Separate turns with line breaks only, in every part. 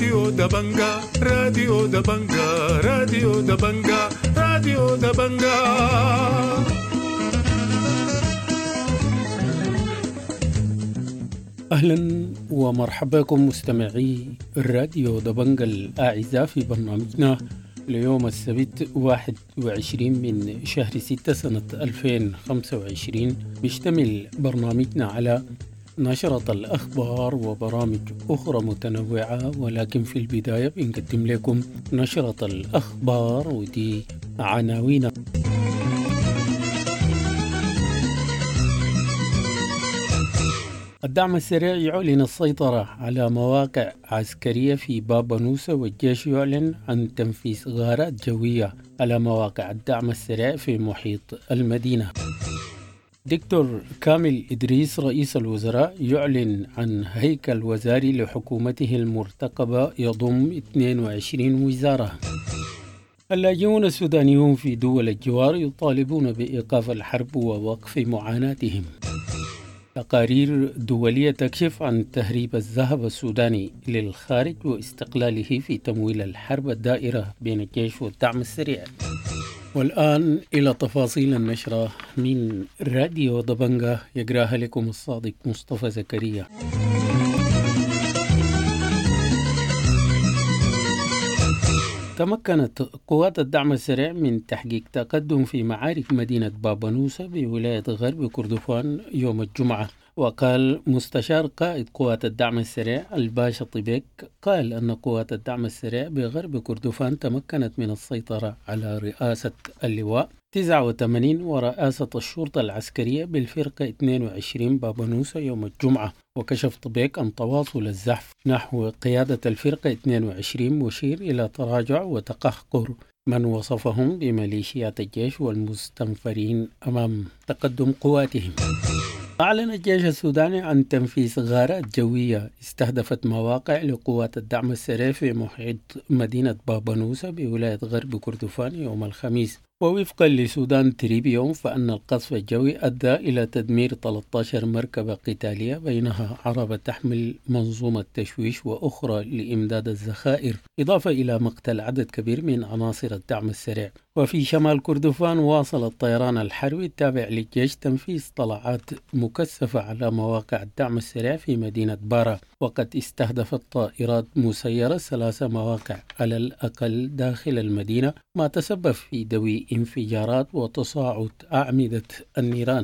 راديو دبنجا راديو دبنجا راديو دبنجا راديو دبنجا. أهلا ومرحبا بكم مستمعي الراديو دبنجا الأعزاء في برنامجنا ليوم السبت 21 من شهر 6 سنة 2025. بيشتمل برنامجنا على نشرة الأخبار وبرامج أخرى متنوعة، ولكن في البداية بنقدم لكم نشرة الأخبار ودي عناوين. الدعم السريع يعلن السيطرة على مواقع عسكرية في بابا نوسة، والجيش يعلن عن تنفيذ غارات جوية على مواقع الدعم السريع في محيط المدينة. دكتور كامل إدريس رئيس الوزراء يعلن عن هيكل وزاري لحكومته المرتقبة يضم 22 وزارة. اللاجئون السودانيون في دول الجوار يطالبون بإيقاف الحرب ووقف معاناتهم. تقارير دولية تكشف عن تهريب الذهب السوداني للخارج واستقلاله في تمويل الحرب الدائرة بين الجيش والدعم السريع. والآن إلى تفاصيل النشرة من راديو دبنجا، يقراها لكم الصادق مصطفى زكريا. تمكنت قوات الدعم السريع من تحقيق تقدم في معارك مدينة بابا نوسة بولاية غرب كردفان يوم الجمعة. وقال مستشار قائد قوات الدعم السريع الباشا طيبيك قال أن قوات الدعم السريع بغرب كردفان تمكنت من السيطرة على رئاسة اللواء 89 ورئاسة الشرطة العسكرية بالفرقة 22 بابا نوسة يوم الجمعة. وكشف طبيك عن تواصل الزحف نحو قيادة الفرقة 22 مشير إلى تراجع وتقهقر من وصفهم بميليشيات الجيش والمستنفرين أمام تقدم قواتهم. أعلن الجيش السوداني عن تنفيذ غارات جوية استهدفت مواقع لقوات الدعم السريع في محيط مدينة بابا نوسة بولاية غرب كردفان يوم الخميس. ووفقا لسودان تريبيون فإن القصف الجوي أدى إلى تدمير 13 مركبة قتالية، بينها عربة تحمل منظومة تشويش وأخرى لإمداد الذخائر، إضافة إلى مقتل عدد كبير من عناصر الدعم السريع. وفي شمال كردفان واصل الطيران الحربي التابع للجيش تنفيذ طلعات مكثفة على مواقع الدعم السريع في مدينة بارا، وقد استهدفت طائرات مسيرة 3 مواقع على الأقل داخل المدينة، ما تسبب في دوي انفجارات وتصاعد أعمدة النيران.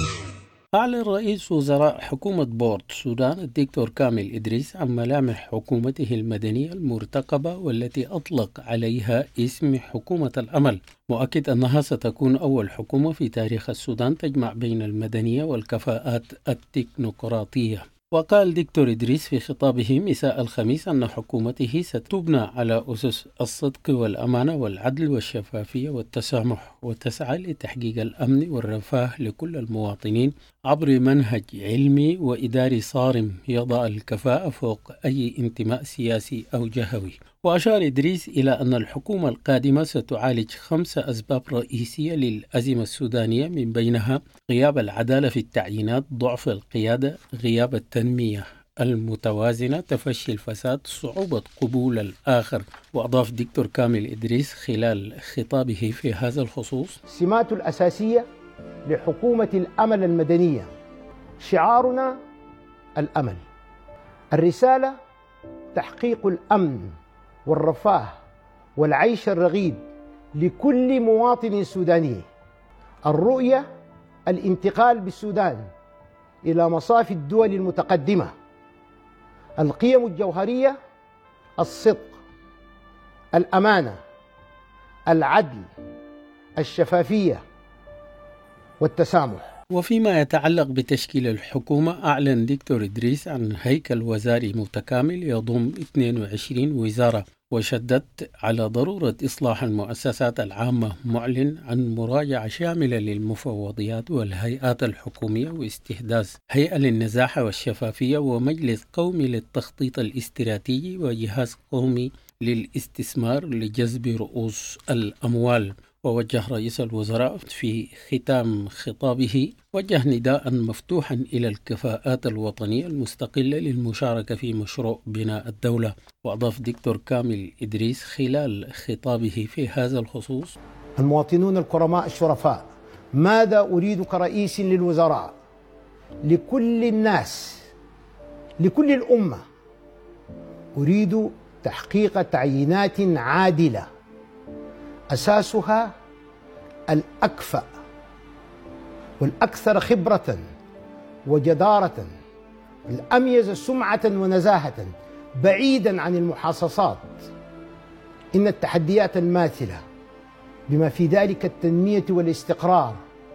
أعلن رئيس وزراء حكومة بورت السودان الدكتور كامل إدريس عن ملامح حكومته المدنية المرتقبة، والتي أطلق عليها اسم حكومة الأمل، مؤكد أنها ستكون أول حكومة في تاريخ السودان تجمع بين المدنية والكفاءات التكنوقراطية. وقال دكتور إدريس في خطابه مساء الخميس أن حكومته ستبنى على أسس الصدق والأمانة والعدل والشفافية والتسامح، وتسعى لتحقيق الأمن والرفاه لكل المواطنين عبر منهج علمي وإداري صارم يضع الكفاءة فوق أي انتماء سياسي أو جهوي. وأشار إدريس إلى أن الحكومة القادمة ستعالج 5 أسباب رئيسية للأزمة السودانية، من بينها غياب العدالة في التعيينات، ضعف القيادة، غياب التنمية المتوازنة، تفشي الفساد، صعوبة قبول الآخر. وأضاف دكتور كامل إدريس خلال خطابه في هذا الخصوص:
السمات الأساسية لحكومة الأمل المدنية، شعارنا الأمل، الرسالة تحقيق الأمن والرفاه والعيش الرغيد لكل مواطن سوداني، الرؤية الانتقال بالسودان إلى مصاف الدول المتقدمة، القيم الجوهرية الصدق، الأمانة، العدل، الشفافية والتسامح.
وفيما يتعلق بتشكيل الحكومة، أعلن دكتور إدريس عن هيكل وزاري متكامل يضم 22 وزارة، وشدد على ضرورة إصلاح المؤسسات العامة، معلن عن مراجعة شاملة للمفوضيات والهيئات الحكومية واستحداث هيئة للنزاهة والشفافية ومجلس قومي للتخطيط الاستراتيجي وجهاز قومي للاستثمار لجذب رؤوس الأموال. ووجه رئيس الوزراء في ختام خطابه وجه نداء مفتوحا إلى الكفاءات الوطنية المستقلة للمشاركة في مشروع بناء الدولة. وأضاف دكتور كامل إدريس خلال خطابه في هذا الخصوص:
المواطنون الكرماء الشرفاء، ماذا أريد كرئيس للوزراء لكل الناس، لكل الأمة؟ أريد تحقيق تعيينات عادلة أساسها الأكفأ والأكثر خبرة وجدارة، الأميز سمعة ونزاهة، بعيدا عن المحاصصات. إن التحديات الماثلة بما في ذلك التنمية والاستقرار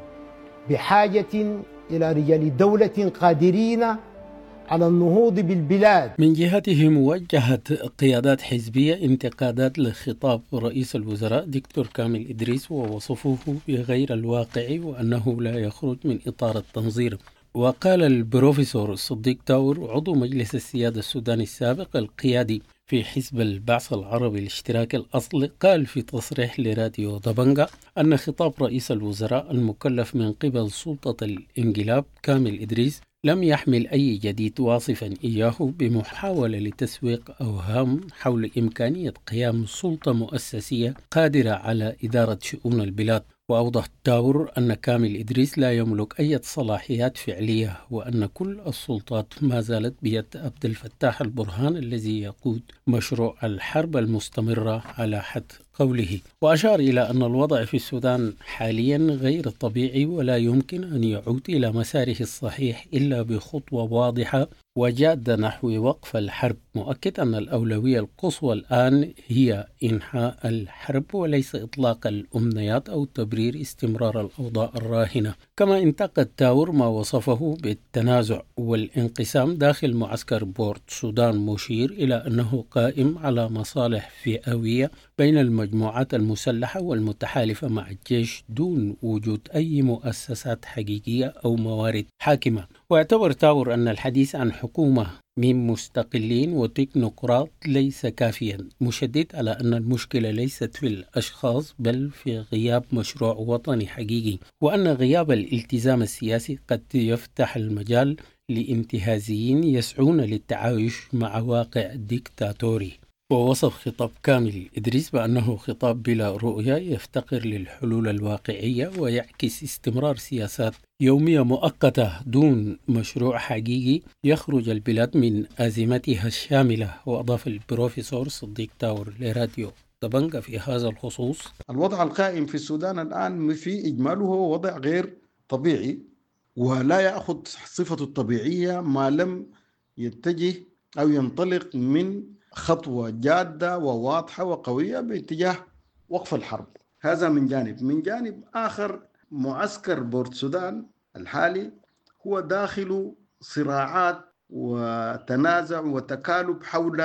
بحاجة إلى رجال دولة قادرين على النهوض بالبلاد.
من جهته موجهة قيادات حزبية انتقادات لخطاب رئيس الوزراء دكتور كامل إدريس ووصفه بغير الواقعي وأنه لا يخرج من إطار التنظير. وقال البروفيسور صديق تاور عضو مجلس السيادة السوداني السابق القيادي في حزب البعث العربي الاشتراكي الأصلي، قال في تصريح لراديو دبنجة أن خطاب رئيس الوزراء المكلف من قبل سلطة الانقلاب كامل إدريس لم يحمل أي جديد، واصفا إياه بمحاولة لتسويق أوهام حول إمكانية قيام سلطة مؤسسية قادرة على إدارة شؤون البلاد. وأوضح تاور أن كامل إدريس لا يملك أي صلاحيات فعلية وأن كل السلطات ما زالت بيد عبد الفتاح البرهان الذي يقود مشروع الحرب المستمرة على حد قوله. وأشار إلى أن الوضع في السودان حاليا غير طبيعي ولا يمكن أن يعود إلى مساره الصحيح إلا بخطوة واضحة وجادة نحو وقف الحرب، مؤكد أن الأولوية القصوى الآن هي إنهاء الحرب وليس إطلاق الأمنيات أو تبرير استمرار الأوضاع الراهنة. كما انتقد تاور ما وصفه بالتنازع والانقسام داخل معسكر بورت سودان، مشير إلى أنه قائم على مصالح فئوية بين المجموعات المسلحة والمتحالفة مع الجيش دون وجود أي مؤسسات حقيقية أو موارد حاكمة. واعتبر تاور أن الحديث عن حكومة من مستقلين وتكنوقراط ليس كافيا، مشدد على أن المشكلة ليست في الأشخاص بل في غياب مشروع وطني حقيقي، وأن غياب الالتزام السياسي قد يفتح المجال لانتهازيين يسعون للتعايش مع واقع ديكتاتوري. ووصف خطاب كامل إدريس بأنه خطاب بلا رؤية يفتقر للحلول الواقعية ويعكس استمرار سياسات يومية مؤقتة دون مشروع حقيقي يخرج البلاد من أزمتها الشاملة. وأضاف البروفيسور صديق تاور لراديو دبنجة في هذا الخصوص:
الوضع القائم في السودان الآن في إجماله هو وضع غير طبيعي، ولا يأخذ صفة الطبيعية ما لم يتجه أو ينطلق من خطوة جادة وواضحة وقوية باتجاه وقف الحرب. هذا من جانب. من جانب آخر، معسكر بورت سودان الحالي هو داخل صراعات وتنازع وتكالب حول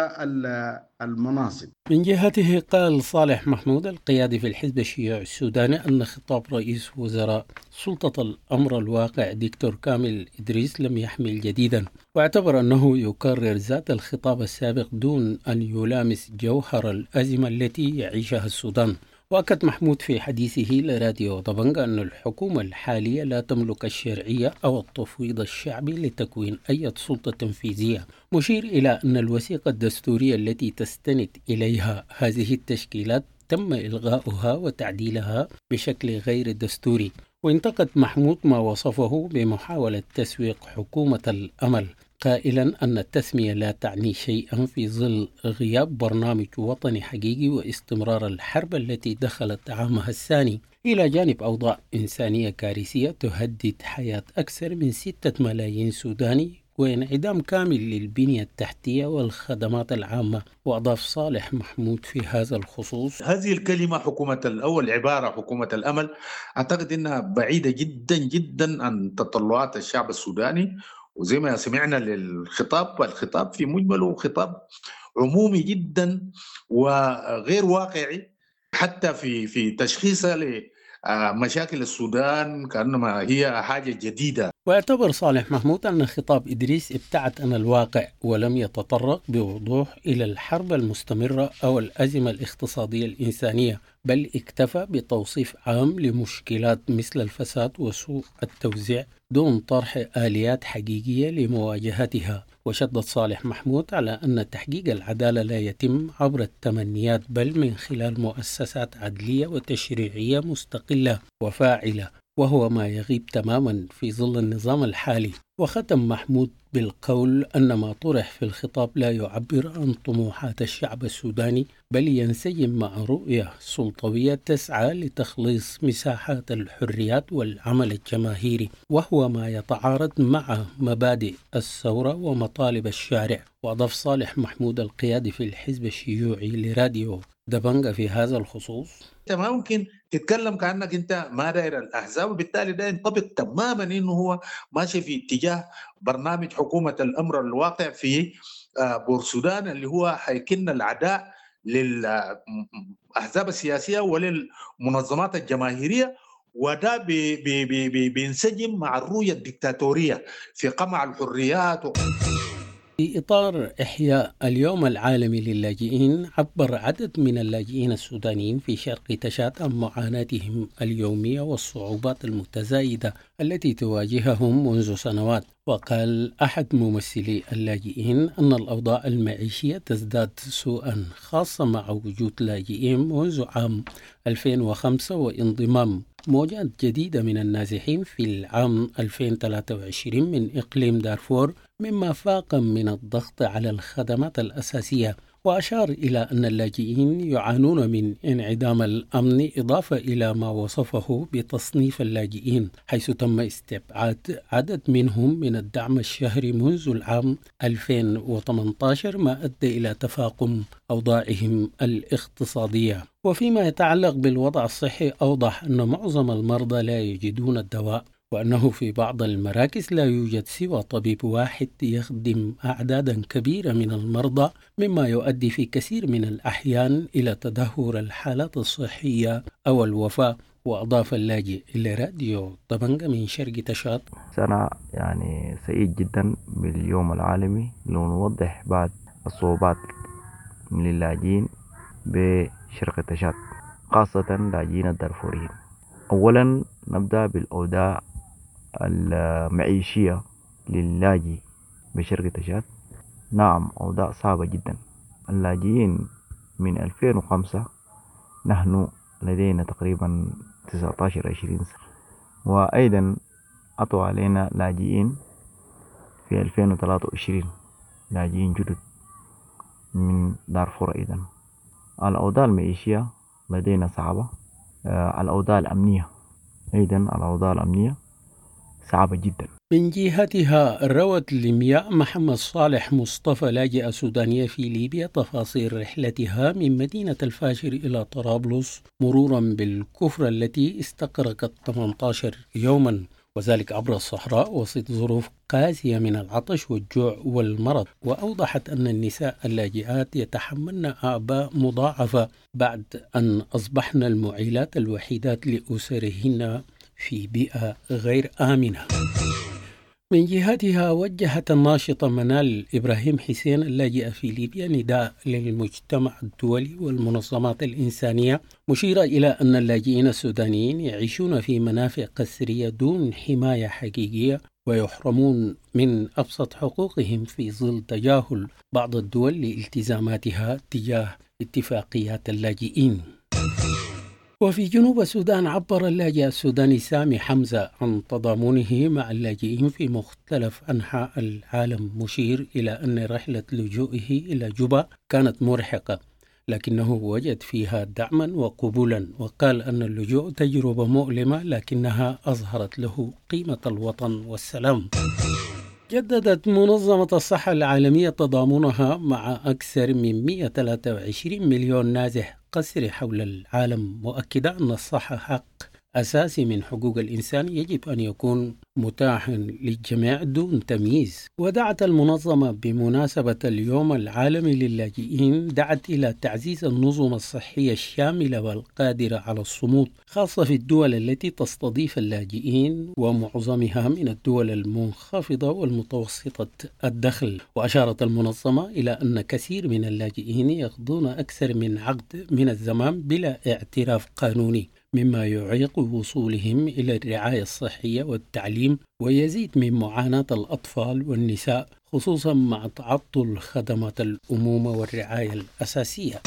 المناصب.
من جهته قال صالح محمود القيادي في الحزب الشيوعي السوداني أن خطاب رئيس وزراء سلطة الأمر الواقع دكتور كامل إدريس لم يحمل جديدا، واعتبر أنه يكرر ذات الخطاب السابق دون أن يلامس جوهر الأزمة التي يعيشها السودان. وأكد محمود في حديثه لراديو طبنجة أن الحكومة الحالية لا تملك الشرعية أو التفويض الشعبي لتكوين أي سلطة تنفيذية، مشير إلى أن الوثيقة الدستورية التي تستند إليها هذه التشكيلات تم إلغاؤها وتعديلها بشكل غير دستوري. وانتقد محمود ما وصفه بمحاولة تسويق حكومة الأمل، قائلا أن التسمية لا تعني شيئا في ظل غياب برنامج وطني حقيقي واستمرار الحرب التي دخلت عامها الثاني، إلى جانب أوضاع إنسانية كارثية تهدد حياة أكثر من 6 ملايين سوداني وانعدام كامل للبنية التحتية والخدمات العامة. وأضاف صالح محمود في هذا الخصوص:
هذه الكلمة حكومة الأول، عبارة حكومة الأمل، أعتقد أنها بعيدة جدا جدا عن تطلعات الشعب السوداني. وزي ما سمعنا الخطاب في مجمله خطاب عمومي جدا وغير واقعي، حتى في تشخيصه لمشاكل السودان كأنما هي حاجة جديدة.
ويعتبر صالح محمود أن خطاب إدريس ابتعد عن الواقع ولم يتطرق بوضوح إلى الحرب المستمرة أو الأزمة الاقتصادية الإنسانية، بل اكتفى بتوصيف عام لمشكلات مثل الفساد وسوء التوزيع دون طرح آليات حقيقية لمواجهتها. وشدد صالح محمود على أن تحقيق العدالة لا يتم عبر التمنيات بل من خلال مؤسسات عدلية وتشريعية مستقلة وفاعلة، وهو ما يغيب تماما في ظل النظام الحالي. وختم محمود بالقول أن ما طرح في الخطاب لا يعبر عن طموحات الشعب السوداني بل ينسجم مع رؤية سلطوية تسعى لتخليص مساحات الحريات والعمل الجماهيري، وهو ما يتعارض مع مبادئ الثورة ومطالب الشارع. وأضاف صالح محمود القيادي في الحزب الشيوعي لراديو دبنجة في هذا الخصوص:
انت ما ممكن تتكلم كانك انت ما داير الاحزاب، وبالتالي ده ينطبق تماما انه هو ماشي في اتجاه برنامج حكومه الامر الواقع في بورسودان، اللي هو حيكن العداء للاحزاب السياسيه وللمنظمات الجماهيريه، وده بينسجم مع الرؤيه الدكتاتوريه في قمع الحريات.
في إطار إحياء اليوم العالمي للاجئين، عبر عدد من اللاجئين السودانيين في شرق تشاد عن معاناتهم اليومية والصعوبات المتزايدة التي تواجههم منذ سنوات. وقال أحد ممثلي اللاجئين أن الأوضاع المعيشية تزداد سوءا، خاصة مع وجود لاجئين منذ عام 2005 وانضمام موجات جديدة من النازحين في العام 2023 من إقليم دارفور، مما فاق من الضغط على الخدمات الأساسية. وأشار إلى أن اللاجئين يعانون من انعدام الأمن، إضافة إلى ما وصفه بتصنيف اللاجئين، حيث تم استبعاد عدد منهم من الدعم الشهري منذ العام 2018، ما أدى إلى تفاقم أوضاعهم الاقتصادية. وفيما يتعلق بالوضع الصحي، أوضح أن معظم المرضى لا يجدون الدواء، وأنه في بعض المراكز لا يوجد سوى طبيب واحد يخدم أعدادا كبيرة من المرضى، مما يؤدي في كثير من الأحيان إلى تدهور الحالات الصحية أو الوفاة. وأضاف اللاجئ إلى راديو طبنجة من شرق تشاد:
أنا سعيد جدا باليوم العالمي لنوضح بعض الصعوبات من اللاجئين بشرق تشاد، خاصة لاجئين الدارفوريين. أولا نبدأ بالأوضاع المعيشية للاجئ بشرق تشاد. نعم، أوضاع صعبة جدا. اللاجئين من 2005 نحن لدينا تقريبا 19-20 سنة، وأيضا أطوى علينا لاجئين في 2023 لاجئين جدد من دارفور. أيضا الأوضاع المعيشية لدينا صعبة. الأوضاع الأمنية أيضا الأوضاع الأمنية صعبة جدا.
من جهتها روت لمياء محمد صالح مصطفى، لاجئة سودانية في ليبيا، تفاصيل رحلتها من مدينة الفاشر إلى طرابلس، مرورا بالكفرة التي استغرقت 18 يوما، وذلك عبر الصحراء وسط ظروف قاسية من العطش والجوع والمرض. وأوضحت أن النساء اللاجئات يتحملن أعباء مضاعفة بعد أن أصبحن المعيلات الوحيدات لأسرهن في بيئة غير آمنة. من جهتها وجهت الناشطة منال إبراهيم حسين اللاجئة في ليبيا نداء للمجتمع الدولي والمنظمات الإنسانية، مشيرة إلى أن اللاجئين السودانيين يعيشون في منافع قسرية دون حماية حقيقية، ويحرمون من أبسط حقوقهم في ظل تجاهل بعض الدول لالتزاماتها تجاه اتفاقيات اللاجئين. وفي جنوب السودان عبر اللاجئ السوداني سامي حمزة عن تضامنه مع اللاجئين في مختلف أنحاء العالم، مشير إلى أن رحلة لجوئه إلى جوبا كانت مرهقة لكنه وجد فيها دعما وقبولا، وقال أن اللجوء تجربة مؤلمة لكنها أظهرت له قيمة الوطن والسلام. جددت منظمة الصحة العالمية تضامنها مع أكثر من 123 مليون نازح قسري حول العالم، مؤكدة أن الصحة حق أساسي من حقوق الإنسان يجب أن يكون متاحا للجميع دون تمييز. ودعت المنظمة بمناسبة اليوم العالمي للاجئين دعت إلى تعزيز النظم الصحية الشاملة والقادرة على الصمود، خاصة في الدول التي تستضيف اللاجئين ومعظمها من الدول المنخفضة والمتوسطة الدخل. وأشارت المنظمة إلى أن كثير من اللاجئين يقضون أكثر من عقد من الزمان بلا اعتراف قانوني، مما يعيق وصولهم إلى الرعاية الصحية والتعليم، ويزيد من معاناة الأطفال والنساء خصوصا مع تعطل خدمات الأمومة والرعاية الأساسية.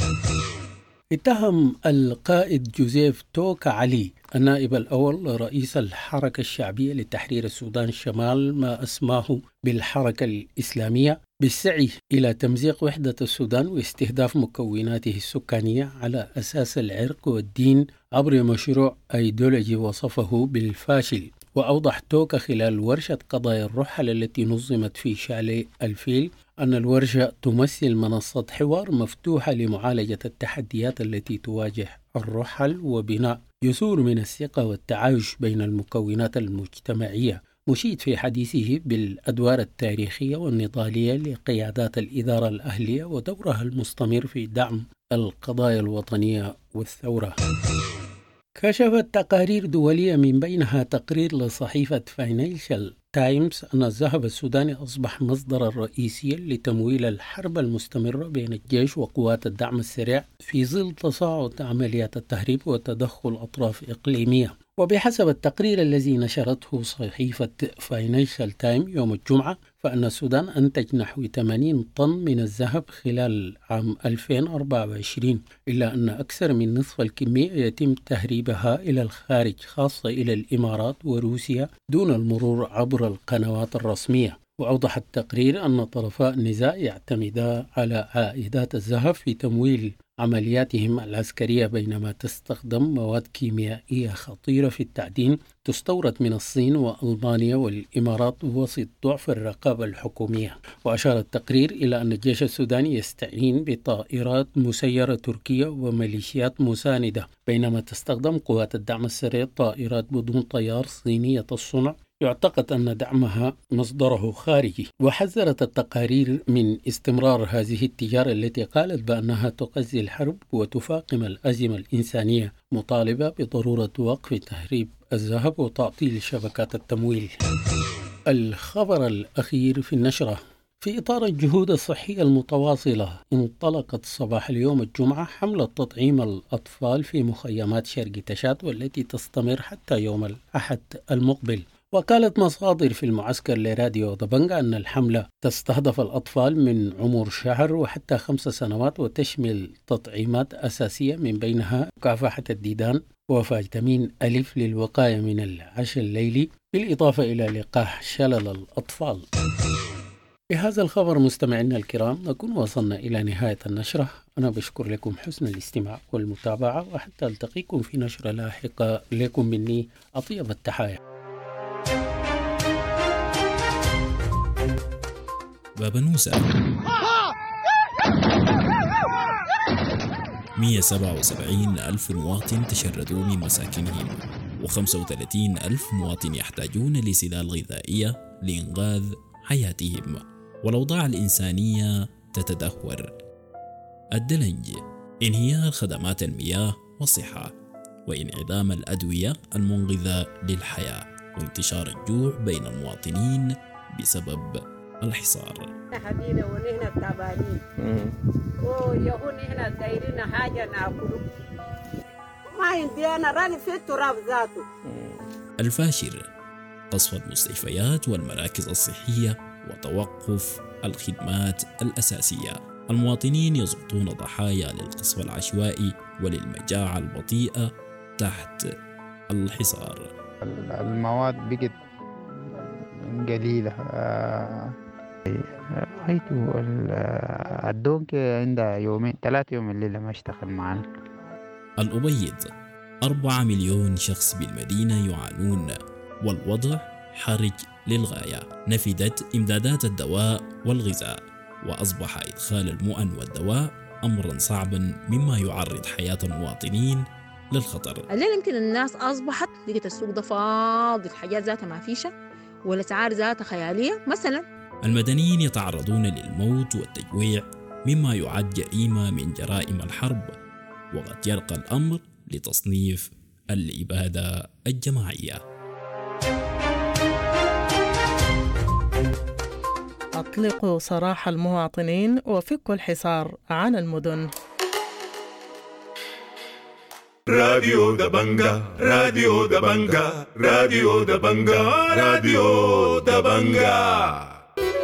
اتهم القائد جوزيف توكا علي النائب الأول لرئيس الحركة الشعبية لتحرير السودان الشمال ما أسماه بالحركة الإسلامية بالسعي إلى تمزيق وحدة السودان واستهداف مكوناته السكانية على أساس العرق والدين عبر مشروع أيديولوجي وصفه بالفاشل. وأوضح توكا خلال ورشة قضايا الرحل التي نظمت في شاليه الفيل أن الورشة تمثل منصة حوار مفتوحة لمعالجة التحديات التي تواجه الرحل وبناء جسور من الثقة والتعايش بين المكونات المجتمعية، مشيد في حديثه بالأدوار التاريخية والنضالية لقيادات الإدارة الأهلية ودورها المستمر في دعم القضايا الوطنية والثورة. كشفت تقارير دولية من بينها تقرير لصحيفة فاينانشال تايمز أن الذهب السوداني أصبح مصدرا رئيسيا لتمويل الحرب المستمرة بين الجيش وقوات الدعم السريع في ظل تصاعد عمليات التهريب وتدخل أطراف إقليمية. وبحسب التقرير الذي نشرته صحيفة فاينانشال تايم يوم الجمعة، فإن السودان أنتج نحو 80 طن من الذهب خلال عام 2024، إلا أن أكثر من نصف الكمية يتم تهريبها إلى الخارج، خاصة إلى الإمارات وروسيا دون المرور عبر القنوات الرسمية. وأوضح التقرير أن طرفا النزاع يعتمدا على عائدات الذهب في تمويل عملياتهم العسكرية، بينما تستخدم مواد كيميائية خطيرة في التعدين تستورد من الصين وألمانيا والإمارات وسط ضعف الرقابة الحكومية. وأشار التقرير إلى أن الجيش السوداني يستعين بطائرات مسيرة تركية وميليشيات مساندة، بينما تستخدم قوات الدعم السريع طائرات بدون طيار صينية الصنع يعتقد أن دعمها مصدره خارجي. وحذرت التقارير من استمرار هذه التجارة التي قالت بأنها تغذي الحرب وتفاقم الأزمة الإنسانية، مطالبة بضرورة وقف تهريب الذهب وتعطيل شبكات التمويل. الخبر الأخير في النشرة: في إطار الجهود الصحية المتواصلة، انطلقت صباح اليوم الجمعة حملة تطعيم الأطفال في مخيمات شرق تشاد، والتي تستمر حتى يوم الأحد المقبل. وقالت مصادر في المعسكر لراديو دبنجا أن الحملة تستهدف الأطفال من عمر شهر وحتى 5 سنوات، وتشمل تطعيمات أساسية من بينها مكافحة الديدان وفيتامين ألف للوقاية من العشل الليلي، بالإضافة إلى لقاح شلل الأطفال. بهذا الخبر مستمعينا الكرام نكون وصلنا إلى نهاية النشرة. أنا بشكر لكم حسن الاستماع والمتابعة، وحتى ألتقيكم في نشرة لاحقة. لكم مني أطيب التحايا.
بابنوسة 177 ألف مواطن تشردوا من مساكنهم، و35 ألف مواطن يحتاجون لسلال غذائية لإنقاذ حياتهم، والأوضاع الإنسانية تتدهور. الدلنج، انهيار خدمات المياه والصحة، وانعدام الأدوية المنقذة للحياة، وانتشار الجوع بين المواطنين بسبب الحصار.
حبيبي ونحن تعبانين ويهون هنا دايرين حاجة ناكله، ما عندي أنا راني في التراب ذاته.
الفاشر، قصف المستشفيات والمراكز الصحية وتوقف الخدمات الأساسية. المواطنين يسقطون ضحايا للقصف العشوائي وللمجاعة البطيئة تحت الحصار.
المواد بقت قليلة. رأيته الدونك عندها 2-3 يوم الليلة ما اشتغل معنا.
الأبيض، 4 مليون شخص بالمدينة يعانون، والوضع حرج للغاية. نفدت إمدادات الدواء والغذاء، وأصبح إدخال المؤن والدواء أمرا صعبا، مما يعرض حياة المواطنين للخطر.
الليلة يمكن الناس أصبحت لقيت السوق ده فاضي، الحاجات ذاتها ما فيشة والأسعار ذاتها خيالية مثلا.
المدنيين يتعرضون للموت والتجويع مما يعد جريمة من جرائم الحرب، وقد يرقى الأمر لتصنيف الإبادة الجماعية.
أطلقوا سراح المواطنين وفكوا الحصار عن المدن.
راديو دبنجا راديو دبنجا راديو دبنجا راديو دبنجا.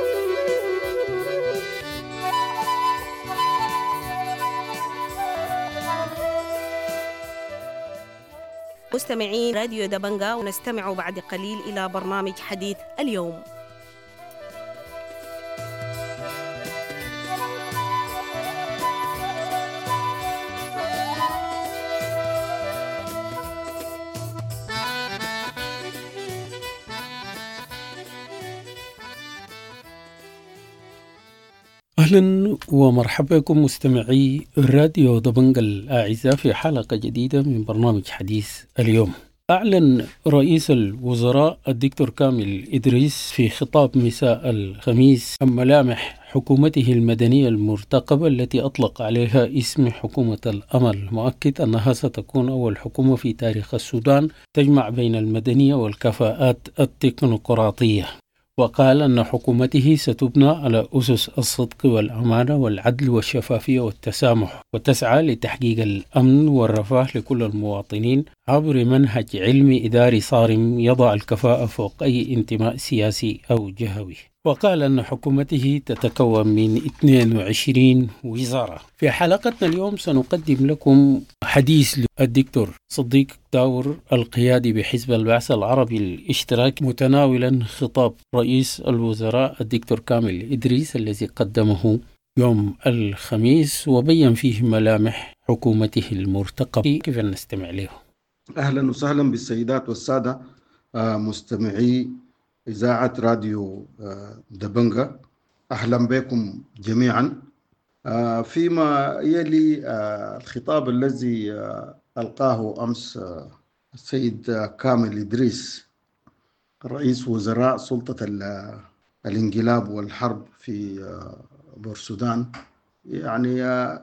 مستمعين راديو دبنجا، ونستمع بعد قليل إلى برنامج حديث اليوم.
أهلا ومرحبا بكم مستمعي راديو دبنجا الأعزاء في حلقة جديدة من برنامج حديث اليوم. أعلن رئيس الوزراء الدكتور كامل إدريس في خطاب مساء الخميس عن ملامح حكومته المدنية المرتقبة التي أطلق عليها اسم حكومة الأمل، مؤكد أنها ستكون أول حكومة في تاريخ السودان تجمع بين المدنية والكفاءات التكنوقراطية. وقال أن حكومته ستبنى على أسس الصدق والأمانة والعدل والشفافية والتسامح، وتسعى لتحقيق الأمن والرفاه لكل المواطنين عبر منهج علمي إداري صارم يضع الكفاءة فوق أي انتماء سياسي أو جهوي. وقال أن حكومته تتكون من 22 وزارة. في حلقتنا اليوم سنقدم لكم حديث للدكتور صديق داور القيادي بحزب البعث العربي الاشتراكي، متناولا خطاب رئيس الوزراء الدكتور كامل إدريس الذي قدمه يوم الخميس، وبين فيه ملامح حكومته المرتقبة. كيف نستمع له؟
أهلا وسهلا بالسيدات والسادة مستمعي إذاعة راديو دبنجا، أهلا بكم جميعا. فيما يلي الخطاب الذي ألقاه أمس السيد كامل إدريس رئيس وزراء سلطة الانقلاب والحرب في بورسودان، يعني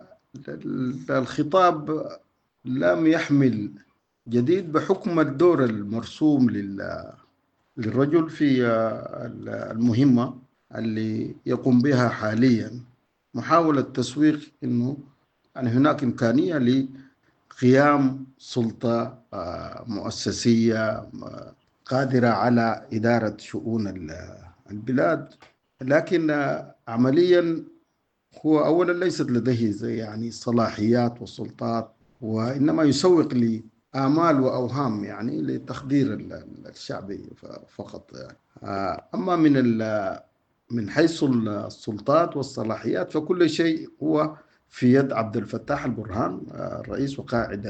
الخطاب لم يحمل جديد بحكم الدور المرسوم للرجل في المهمة اللي يقوم بها حاليا، محاولة تسويق إنه يعني هناك إمكانية لقيام سلطة مؤسسية قادرة على إدارة شؤون البلاد، لكن عمليا هو أولا ليست لديه يعني صلاحيات وسلطات، وإنما يسوق آمال وأوهام يعني لتخدير الشعب فقط. أما من حيث السلطات والصلاحيات فكل شيء هو في يد عبد الفتاح البرهان، الرئيس وقائد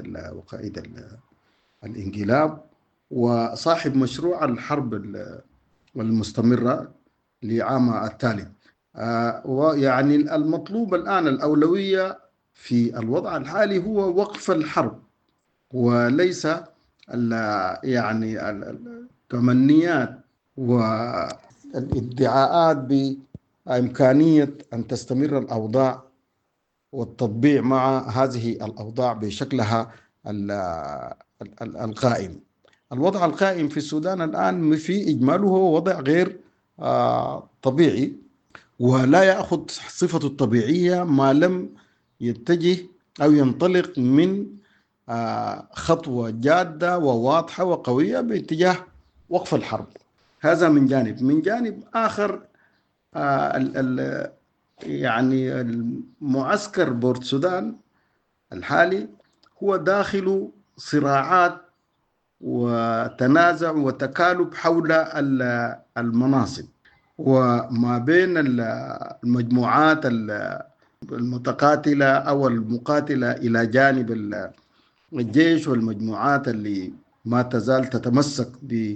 الانقلاب وصاحب مشروع الحرب المستمرة لعام الثالث. ويعني المطلوب الآن الأولوية في الوضع الحالي هو وقف الحرب، وليس يعني التمنيات والادعاءات بإمكانية أن تستمر الأوضاع والتطبيع مع هذه الأوضاع بشكلها القائم. الوضع القائم في السودان الآن في إجماله هو وضع غير طبيعي، ولا يأخذ صفة الطبيعية ما لم يتجه أو ينطلق من خطوة جادة وواضحة وقوية باتجاه وقف الحرب. هذا من جانب. من جانب آخر يعني المعسكر بورت سودان الحالي هو داخل صراعات وتنازع وتكالب حول المناصب، وما بين المجموعات المتقاتلة أو المقاتلة إلى جانب الجيش والمجموعات اللي ما تزال تتمسك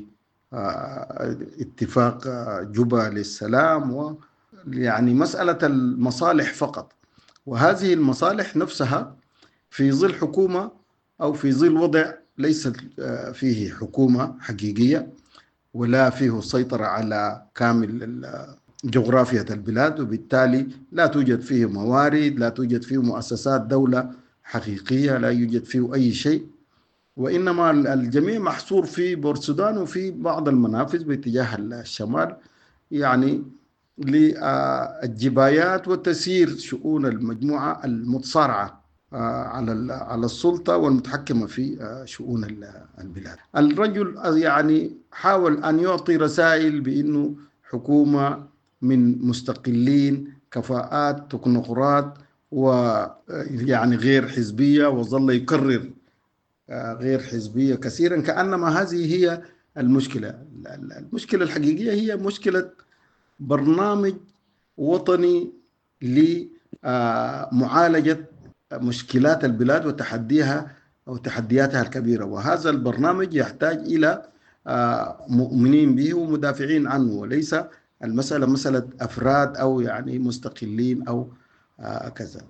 باتفاق جوبا للسلام، يعني مسألة المصالح فقط. وهذه المصالح نفسها في ظل حكومة أو في ظل وضع ليس فيه حكومة حقيقية ولا فيه سيطرة على كامل جغرافية البلاد، وبالتالي لا توجد فيه موارد، لا توجد فيه مؤسسات دولة حقيقية، لا يوجد فيه أي شيء، وإنما الجميع محصور في بورسودان وفي بعض المنافذ باتجاه الشمال، يعني للجبايات وتسيير شؤون المجموعة المتصارعة على السلطة والمتحكمة في شؤون البلاد. الرجل يعني حاول أن يعطي رسائل بأنه حكومة من مستقلين، كفاءات، تكنوقراط، ويعني غير حزبية، وظل يكرر غير حزبية كثيرا، كأنما هذه هي المشكلة. المشكلة الحقيقية هي مشكلة برنامج وطني لمعالجة مشكلات البلاد وتحديها أو تحدياتها الكبيرة، وهذا البرنامج يحتاج إلى مؤمنين به ومدافعين عنه، وليس المسألة مسألة أفراد أو يعني مستقلين أو كذا.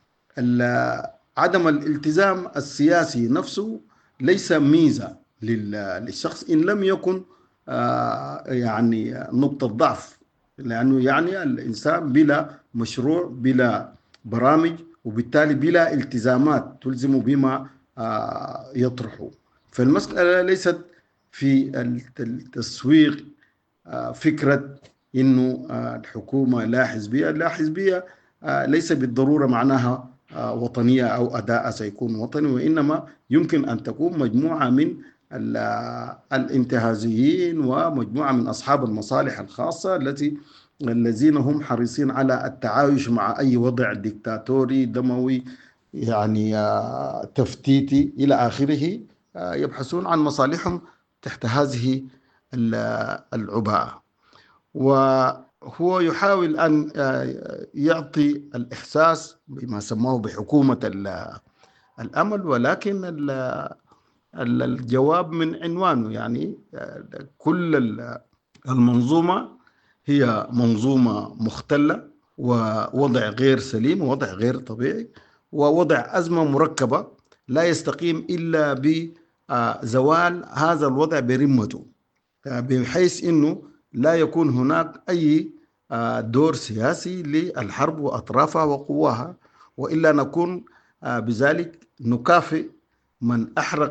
عدم الالتزام السياسي نفسه ليس ميزة للشخص إن لم يكن يعني نقطة ضعف، لأنه يعني الإنسان بلا مشروع، بلا برامج، وبالتالي بلا التزامات تلزم بما يطرحه. فالمسألة ليست في التسويق فكرة إنه الحكومة لا حزبية. لا حزبية ليس بالضرورة معناها وطنية أو أداء سيكون وطني، وإنما يمكن أن تكون مجموعة من الانتهازيين ومجموعة من أصحاب المصالح الخاصة الذين هم حريصين على التعايش مع أي وضع ديكتاتوري دموي، يعني تفتيتي إلى آخره، يبحثون عن مصالحهم تحت هذه العباءة. وهو يحاول أن يعطي الإحساس بما سماه بحكومة الأمل، ولكن الجواب من عنوانه، يعني كل المنظومة هي منظومة مختلة ووضع غير سليم ووضع غير طبيعي ووضع أزمة مركبة لا يستقيم إلا بزوال هذا الوضع برمته، بحيث أنه لا يكون هناك أي دور سياسي للحرب وأطرافها وقواها، وإلا نكون بذلك نكافئ من أحرق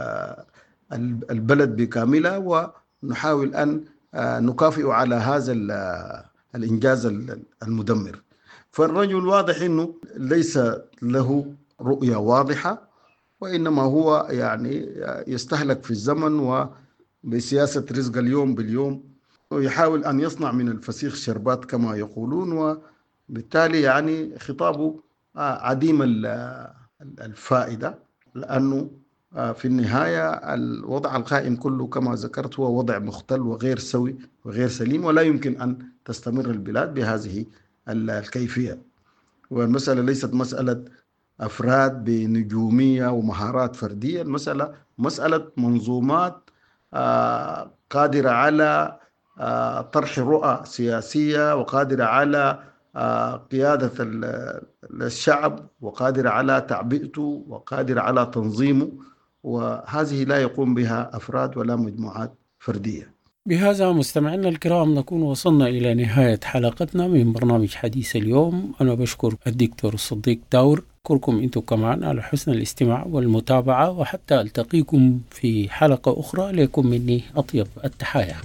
البلد بكاملها، ونحاول أن نكافئ على هذا الإنجاز المدمر. فالرجل واضح أنه ليس له رؤية واضحة، وإنما هو يعني يستهلك في الزمن وبسياسة رزق اليوم باليوم، ويحاول أن يصنع من الفسيخ شربات كما يقولون، وبالتالي يعني خطابه عديم الفائدة، لأنه في النهاية الوضع القائم كله كما ذكرت هو وضع مختل وغير سوي وغير سليم، ولا يمكن أن تستمر البلاد بهذه الكيفية. والمسألة ليست مسألة أفراد بنجومية ومهارات فردية، المسألة مسألة منظومات قادرة على طرح رؤى سياسية، وقادرة على قيادة الشعب، وقادرة على تعبئته، وقادرة على تنظيمه، وهذه لا يقوم بها أفراد ولا مجموعات فردية.
بهذا مستمعينا الكرام نكون وصلنا إلى نهاية حلقتنا من برنامج حديث اليوم. أنا بشكر الدكتور صديق داور، أشكركم أنتم كمان على حسن الاستماع والمتابعة، وحتى ألتقيكم في حلقة أخرى. لكم مني أطيب التحايا.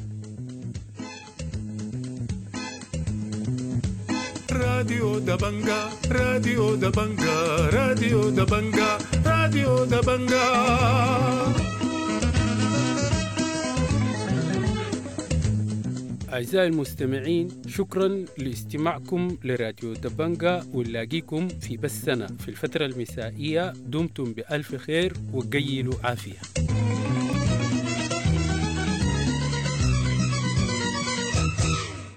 راديو دبنجا راديو دبنجا راديو دبنجا راديو دبنجا.
أعزائي المستمعين، شكرا لاستماعكم لراديو دبنجا، ونلاقيكم في بثنا في الفترة المسائية. دمتم بألف خير وقيلوا عافية.